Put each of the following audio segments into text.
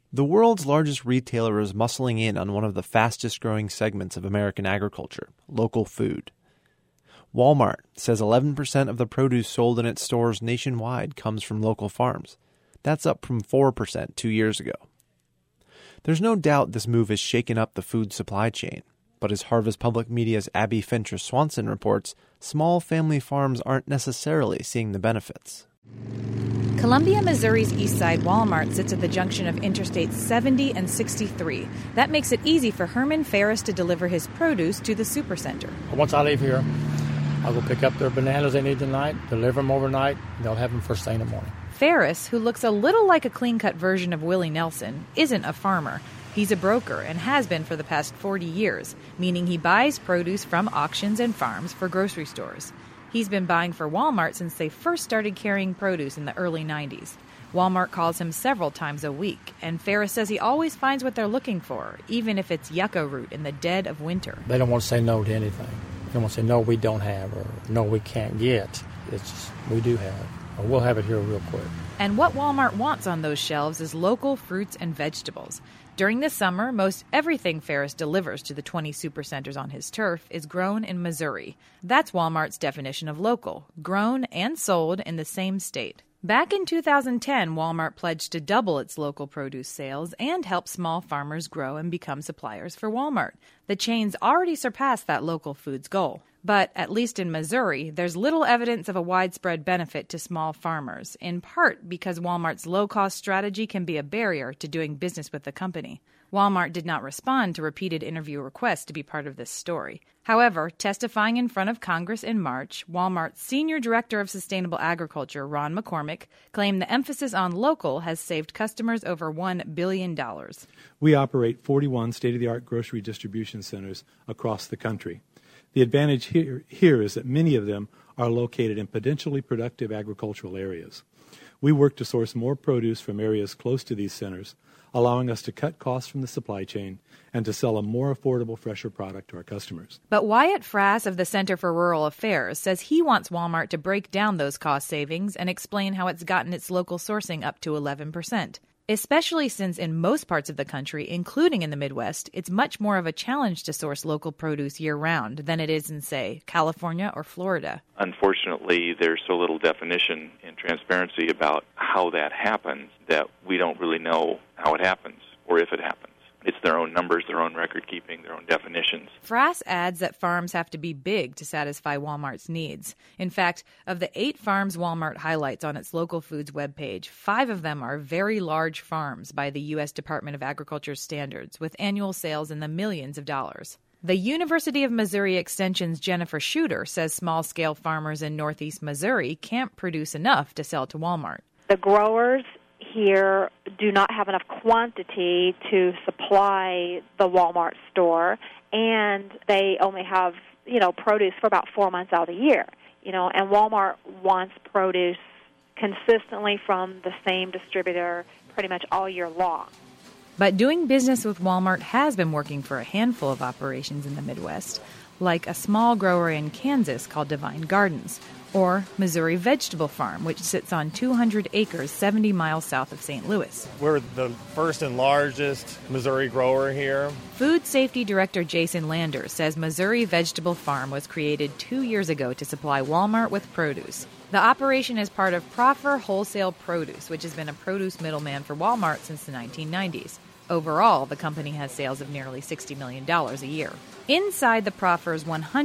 The world's largest retailer is muscling in on one of the fastest-growing segments of American agriculture, local food. Walmart says 11% of the produce sold in its stores nationwide comes from local farms. That's up from 4% 2 years ago. There's no doubt this move has shaken up the food supply chain, but as Harvest Public Media's Abby Fincher-Swanson reports, small family farms aren't necessarily seeing the benefits. Columbia, Missouri's East Side Walmart sits at the junction of Interstates 70 and 63. That makes it easy for Herman Ferris to deliver his produce to the supercenter. Once I leave here, I'll go pick up their bananas they need tonight, deliver them overnight, and they'll have them first thing in the morning. Ferris, who looks a little like a clean-cut version of Willie Nelson, isn't a farmer. He's a broker and has been for the past 40 years, meaning he buys produce from auctions and farms for grocery stores. He's been buying for Walmart since they first started carrying produce in the early 90s. Walmart calls him several times a week, and Ferris says he always finds what they're looking for, even if it's yucca root in the dead of winter. They don't want to say no to anything. They don't want to say, no, we don't have, or no, we can't get. It's just, we do have, or we'll have it here real quick. And what Walmart wants on those shelves is local fruits and vegetables. During the summer, most everything Ferris delivers to the 20 supercenters on his turf is grown in Missouri. That's Walmart's definition of local, grown and sold in the same state. Back in 2010, Walmart pledged to double its local produce sales and help small farmers grow and become suppliers for Walmart. The chain's already surpassed that local foods goal. But, at least in Missouri, there's little evidence of a widespread benefit to small farmers, in part because Walmart's low-cost strategy can be a barrier to doing business with the company. Walmart did not respond to repeated interview requests to be part of this story. However, testifying in front of Congress in March, Walmart's Senior Director of Sustainable Agriculture, Ron McCormick, claimed the emphasis on local has saved customers over $1 billion. We operate 41 state-of-the-art grocery distribution centers across the country. The advantage here is that many of them are located in potentially productive agricultural areas. We work to source more produce from areas close to these centers, allowing us to cut costs from the supply chain and to sell a more affordable, fresher product to our customers. But Wyatt Frass of the Center for Rural Affairs says he wants Walmart to break down those cost savings and explain how it's gotten its local sourcing up to 11%. Especially since in most parts of the country, including in the Midwest, it's much more of a challenge to source local produce year-round than it is in, say, California or Florida. Unfortunately, there's so little definition and transparency about how that happens that we don't really know how it happens or if it happens. It's their own numbers, their own record-keeping, their own definitions. Frass adds that farms have to be big to satisfy Walmart's needs. In fact, of the 8 farms Walmart highlights on its local foods webpage, 5 of them are very large farms by the U.S. Department of Agriculture's standards, with annual sales in the millions of dollars. The University of Missouri Extension's Jennifer Shooter says small-scale farmers in northeast Missouri can't produce enough to sell to Walmart. The growers here do not have enough quantity to supply the Walmart store, and they only have, produce for about 4 months out of the year. And Walmart wants produce consistently from the same distributor pretty much all year long. But doing business with Walmart has been working for a handful of operations in the Midwest, like a small grower in Kansas called Divine Gardens, or Missouri Vegetable Farm, which sits on 200 acres 70 miles south of St. Louis. We're the first and largest Missouri grower here. Food Safety Director Jason Lander says Missouri Vegetable Farm was created 2 years ago to supply Walmart with produce. The operation is part of Proffer Wholesale Produce, which has been a produce middleman for Walmart since the 1990s. Overall, the company has sales of nearly $60 million a year. Inside the Proffer's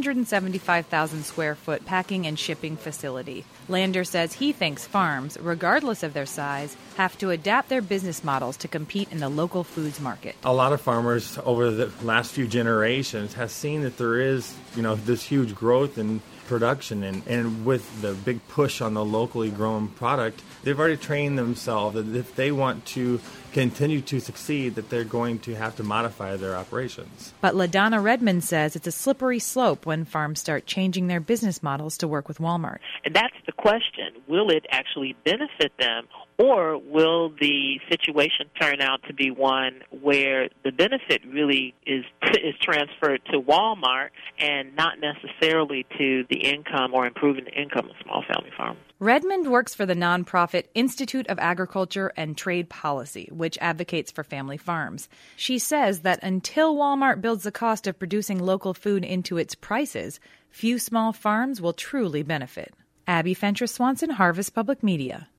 175,000 square foot packing and shipping facility, Lander says he thinks farms, regardless of their size, have to adapt their business models to compete in the local foods market. A lot of farmers over the last few generations have seen that there is, this huge growth in production, and with the big push on the locally grown product, they've already trained themselves that if they want to continue to succeed, that they're going to have to modify their operations. But LaDonna Redmond says it's a slippery slope when farms start changing their business models to work with Walmart. And that's the question. Will it actually benefit them, or will the situation turn out to be one where the benefit really is transferred to Walmart and not necessarily to the income or improving the income of small family farmers? Redmond works for the nonprofit Institute of Agriculture and Trade Policy, which advocates for family farms. She says that until Walmart builds the cost of producing local food into its prices, few small farms will truly benefit. Abby Fentress Swanson, Harvest Public Media.